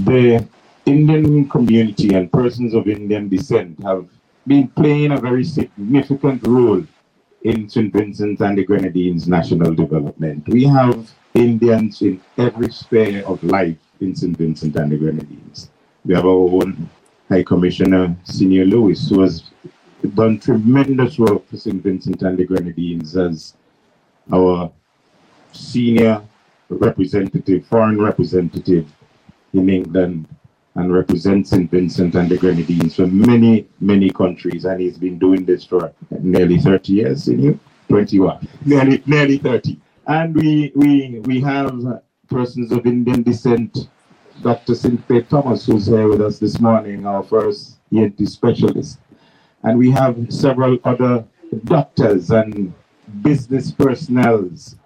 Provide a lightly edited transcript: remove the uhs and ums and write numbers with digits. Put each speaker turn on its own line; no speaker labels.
the Indian community and persons of Indian descent have been playing a very significant role in St. Vincent and the Grenadines' national development. We have Indians in every sphere of life in St. Vincent and the Grenadines. We have our own High Commissioner, Senior Lewis, who has done tremendous work for St. Vincent and the Grenadines as our senior representative, foreign representative in England, and represents St. Vincent and the Grenadines for many, many countries. And he's been doing this for nearly 30 years, 21, nearly 30. And we have persons of Indian descent, Dr. Cynthia Thomas, who's here with us this morning, our first ENT specialist. And we have several other doctors and business personnel